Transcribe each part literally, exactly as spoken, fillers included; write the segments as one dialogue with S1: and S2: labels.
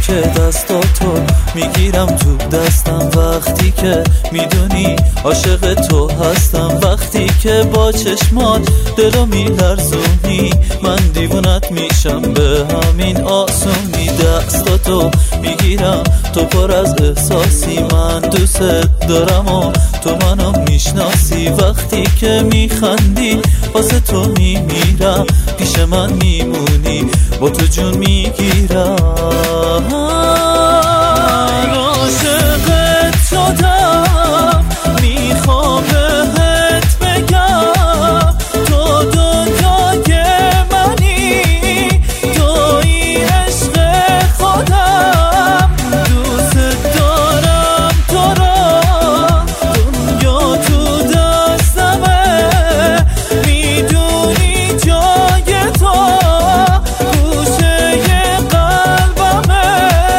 S1: که دستاتو میگیرم تو دستم، وقتی که میدونی عاشق تو هستم، وقتی که با چشمات دلو میلرزونی من دیوونت میشم به همین آسونی. دستاتو میگیرم تو پر از احساسی، من دوست دارم و تو منو میشناسی، وقتی که میخندی واسه تو میمیرم، پیش من میمونی با تو جون میگیرم. عاشقت شدم میخوام بهت بگم تو دنیای منی، توی عشق خودم، دوست دارم تو را، دنیا تو دستمه، میدونی جای تو گوشه قلبمه.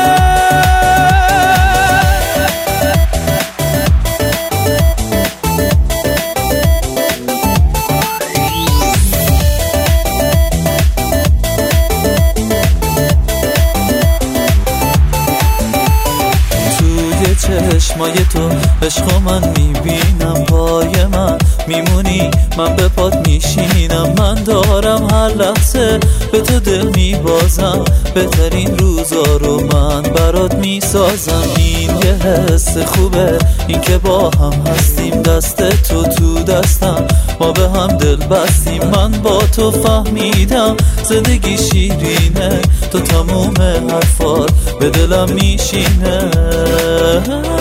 S1: چشمای تو عشق من میبینم، پای من میمونی من به پات میشینم، من دارم هر لحظه به تو دل میبازم، بهترین روزا رو من برات میسازم. این یه حس خوبه این که با هم هستیم، دست تو تو دستم ما به هم دل بستیم، من با تو فهمیدم زندگی شیرینه، تو تموم حرفات به دلم میشینه.